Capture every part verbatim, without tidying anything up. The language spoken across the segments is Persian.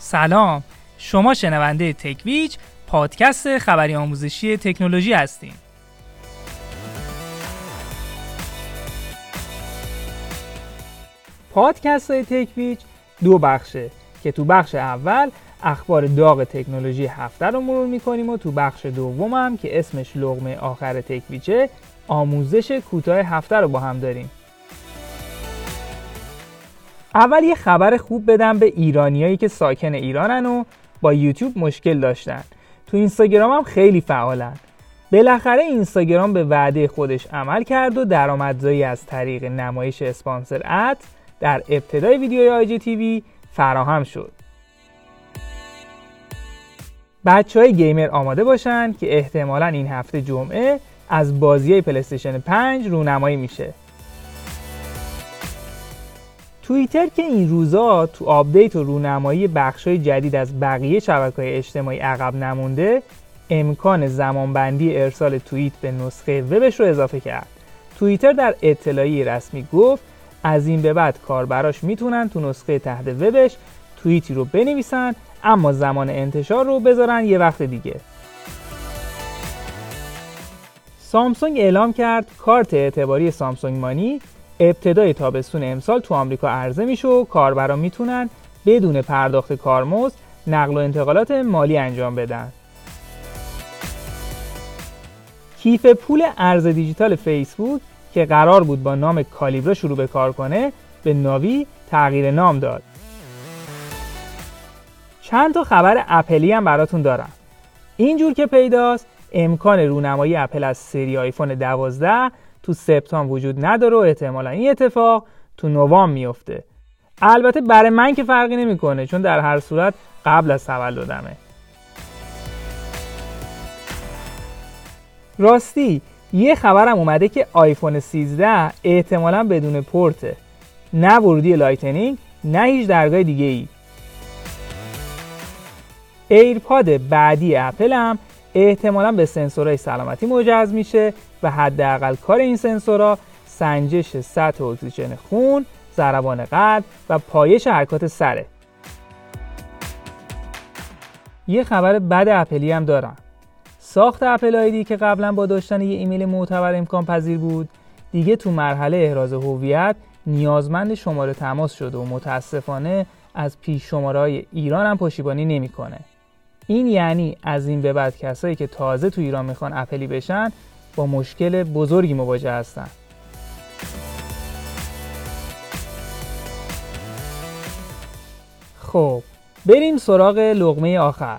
سلام، شما شنونده تکویچ پادکست خبری آموزشی تکنولوژی هستین. پادکست های تکویچ دو بخشه که تو بخش اول اخبار داغ تکنولوژی هفته رو مرور میکنیم و تو بخش دوم هم که اسمش لقمه آخر تکویچه آموزش کوتاه هفته رو با هم داریم. اول یه خبر خوب بدم به ایرانیایی که ساکن ایرانن و با یوتیوب مشکل داشتن. تو اینستاگرام هم خیلی فعالن. بالاخره اینستاگرام به وعده خودش عمل کرد و درآمدزایی از طریق نمایش اسپانسر اد در ابتدای ویدیوی آی جی تی وی فراهم شد. بچهای گیمر آماده باشن که احتمالاً این هفته جمعه از بازی‌های پلی‌استیشن پنج رونمایی میشه. توییتر که این روزا تو آپدیت و رونمایی بخشای جدید از بقیه شبکه‌های اجتماعی عقب نمونده، امکان زمانبندی ارسال توییت به نسخه وبش رو اضافه کرد. توییتر در اطلاعیه رسمی گفت از این به بعد کاربراش میتونن تو نسخه تحت وبش توییتی رو بنویسن، اما زمان انتشار رو بذارن یه وقت دیگه. سامسونگ اعلام کرد کارت اعتباری سامسونگ مانی ابتدای تابستون امسال تو آمریکا عرضه میشه و کاربرا میتونن بدون پرداخت کارمزد نقل و انتقالات مالی انجام بدن. کیف پول ارز دیجیتال فیسبوک که قرار بود با نام کالیبرا شروع به کار کنه به ناوی تغییر نام داد. چند تا خبر اپلی هم براتون دارم. اینجور که پیداست امکان رونمایی اپل از سری آیفون دوازده تو سپتامبر وجود نداره و احتمالا این اتفاق تو نوامبر میفته. البته برای من که فرقی نمیکنه چون در هر صورت قبل از تولدمه. راستی یه خبرم اومده که آیفون سیزده احتمالا بدون پورته، نه ورودی لایتنینگ نه هیچ درگاه دیگه ای. ایرپاد بعدی اپل هم احتمالاً به سنسورهای سلامتی مجهز میشه و حداقل کار این سنسورها سنجش سطح اکسیژن خون، ضربان قلب و پایش حرکات سره. یه خبر بد اپلی هم دارم. ساخت اپل آیدی که قبلا با داشتن یه ایمیل معتبر امکان پذیر بود، دیگه تو مرحله احراز هویت نیازمند شماره تماس شده و متاسفانه از پیش شماره‌های ایران هم پشتیبانی نمی‌کنه. این یعنی از این به بعد کسایی که تازه تو ایران میخوان اپلی بشن با مشکل بزرگی مواجه هستن. خب بریم سراغ لقمه آخر.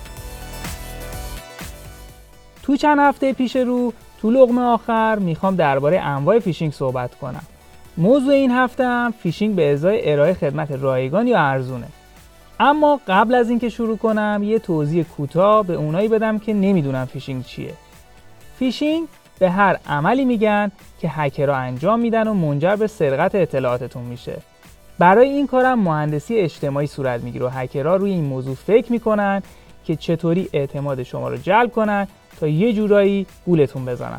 تو چند هفته پیش رو تو لقمه آخر میخوام درباره انواع فیشینگ صحبت کنم. موضوع این هفته هم فیشینگ به ازای ارائه خدمت رایگان یا ارزونه. اما قبل از اینکه شروع کنم یه توضیح کوتاه به اونایی بدم که نمیدونن فیشینگ چیه. فیشینگ به هر عملی میگن که هکرها انجام میدن و منجر به سرقت اطلاعاتتون میشه. برای این کارم مهندسی اجتماعی صورت میگیره و هکرها روی این موضوع فکر میکنن که چطوری اعتماد شما رو جلب کنن تا یه جورایی گولتون بزنن.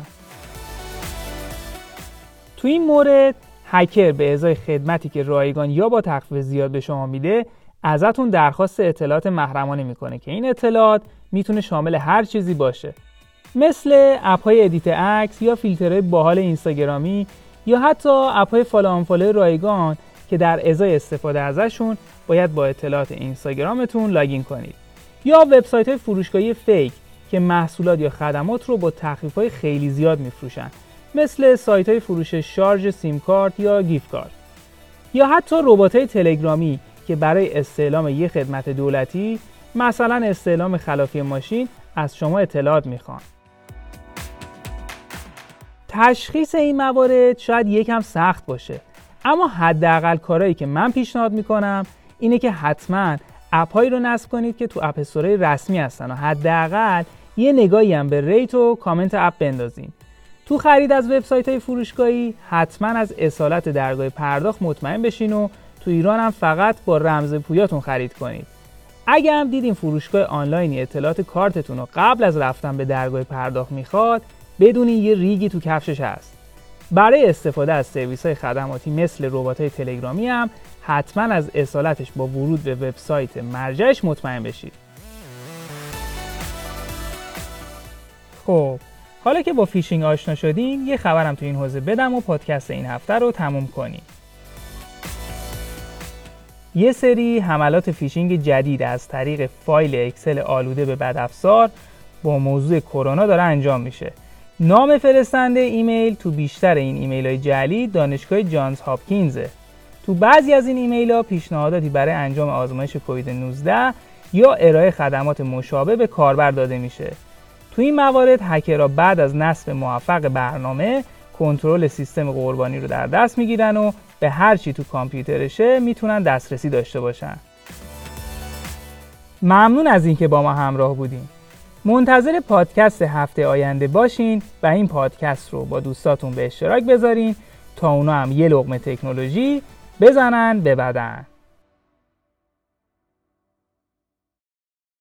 تو این مورد هکر به ازای خدمتی که رایگان یا با تخفیف زیاد به شما میده ازتون درخواست اطلاعات محرمانه میکنه که این اطلاعات میتونه شامل هر چیزی باشه، مثل اپ‌های ادیت عکس یا فیلترهای باحال اینستاگرامی یا حتی اپ‌های فالو آنفالو رایگان که در ازای استفاده ازشون باید با اطلاعات اینستاگرامتون لاگین کنید، یا وبسایت‌های فروشگاهی فیک که محصولات یا خدمات رو با تخفیف‌های خیلی زیاد میفروشن، مثل سایت‌های فروش شارژ سیم کارت یا گیفت کارت، یا حتی ربات‌های تلگرامی که برای استعلام یک خدمت دولتی، مثلا استعلام خلافی ماشین، از شما اطلاعات میخوان. تشخیص این موارد شاید یکم سخت باشه، اما حداقل کارهایی که من پیشنهاد میکنم اینه که حتما اپ‌هایی رو نصب کنید که تو اپ استورهای رسمی هستن و حداقل یه نگاهی هم به ریت و کامنت اپ بندازین. تو خرید از وبسایت‌های فروشگاهی حتما از اصالت درگاه پرداخت مطمئن بشین و تو ایران هم فقط با رمز پویاتون خرید کنید. اگه هم دیدین فروشگاه آنلاینی اطلاعات کارتتون رو قبل از رفتن به درگاه پرداخت میخواد، بدونین یه ریگی تو کفشش هست. برای استفاده از سرویس‌های خدماتی مثل ربات‌های تلگرامی هم حتما از اصالتش با ورود به وبسایت مرجعش مطمئن بشید. خب حالا که با فیشینگ آشنا شدین، یه خبرم تو این حوزه بدم و پادکست این هفته رو تموم کنیم. یه سری حملات فیشینگ جدید از طریق فایل اکسل آلوده به بدافزار با موضوع کرونا داره انجام میشه. نام فرستنده ایمیل تو بیشتر این ایمیل‌های جعلی دانشگاه جانز هاپکینزه. تو بعضی از این ایمیل‌ها پیشنهاداتی برای انجام آزمایش کووید نوزده یا ارائه خدمات مشابه به کاربر داده میشه. تو این موارد هکرها بعد از نصب موفق برنامه کنترل سیستم قربانی رو در دست میگیرن و به هر چی تو کامپیوترشه میتونن دسترسی داشته باشن. ممنون از اینکه با ما همراه بودین. منتظر پادکست هفته آینده باشین و این پادکست رو با دوستاتون به اشتراک بذارین تا اونا هم یه لقمه تکنولوژی بزنن به بدن.